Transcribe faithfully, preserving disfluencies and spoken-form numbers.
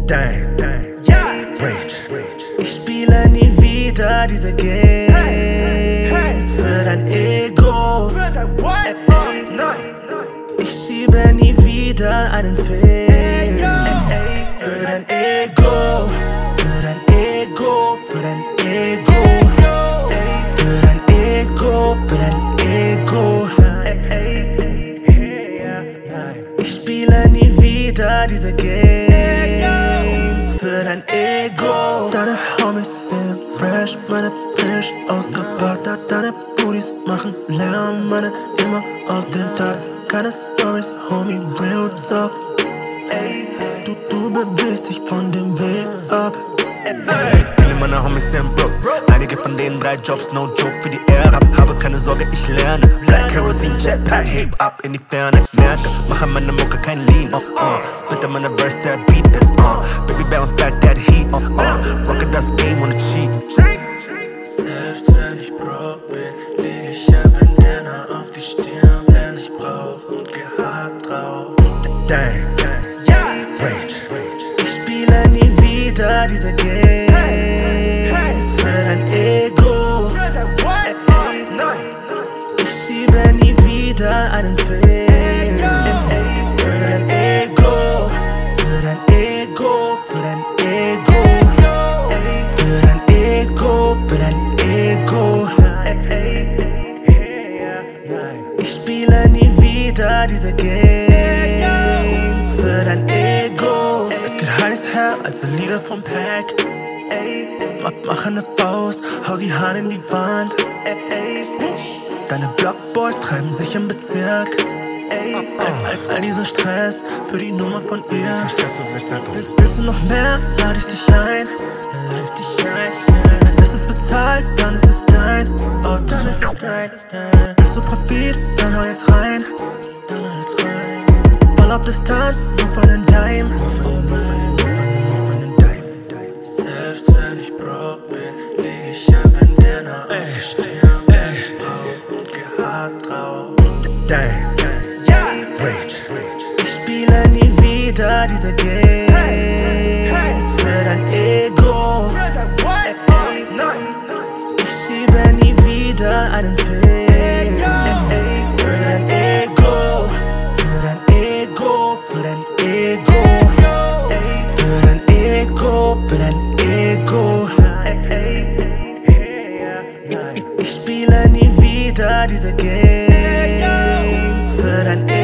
Dang, dang, yeah. Rage. Ich spiele nie wieder diese Games hey, hey, für dein Ego. Für dein what? Ey, ey, nein. Ich schiebe nie wieder einen Film hey, ey, für dein Ego. Für dein Ego, für dein Ego. Ey, für dein Ego, für dein Ego. Ey, ey, hey, yeah, nein. Ich spiele nie wieder diese Games für dein Ego. Deine Homies sind fresh, meine frisch ausgebaut. Deine Booties machen Lärm, meine immer auf den Tag. Keine Stories, Homie, real talk. Ey, du, du bewegst dich von dem Weg ab. Viele meiner Homies sind broke. Einige von denen drei Jobs, no joke für die Ehre. Habe keine Sorge, ich lerne. Black Kerosene, Jetpack, heb ab in die Ferne. Merke, mache meine Mucke kein Lean. Oh, oh. Splitter meine Verse, der Beat ist on. Oh. Baby bounce back, that heat. Oh, oh. Rocke das Game ohne Cheat. Selbst wenn ich broke bin, leg ich ein Bandana auf die Stirn, wenn ich brauch und geh hart drauf. Dang, dang, yeah. Rage. Ich spiele nie wieder diese Games hey, hey, für dein Ego. Für dein what? Ey, nein. Ich schiebe nie wieder einen Film hey, ey, für dein Ego. Für dein Ego, für dein Ego. Ey, für dein Ego, für dein Ego. Ey, ey, hey, yeah, nein. Ich spiele nie wieder diese Games für dein Ego. Es geht heiß her als ein Lieder vom Pack. Ey, mach, mach eine Faust, hau die Hand in die Wand. Ey, ey, deine Blockboys treiben sich im Bezirk. Ey, all, all dieser Stress für die Nummer von ihr. Willst, willst du noch mehr? Lade ich dich ein. Lade ich dich ein. Dann ist es bezahlt, dann ist es dein. Oh, dann ist es dein. Willst du Profit? Dann hau jetzt rein. Dann hau jetzt rein. Voll auf Distanz, nur von den Dime. Nur von den, nur von den, nur von den, nur von den Dime. Selbst wenn ich broke bin, leg ich ein Bandana auf die Stirn, wenn ich brauch und geh hart drauf. Dang, dang, yeah. Rage. Ich spiele nie wieder diese Games hey, hey, für dein Ego. Für dein what? Ey, nein. Ich schiebe nie wieder einen Film hey, ey, für dein Ego. Für dein Ego, für dein Ego. Ey, für dein Ego, für dein Ego. Ey, ey, hey, yeah, nein. Ich, ich spiele nie wieder diese Games für dein Ego.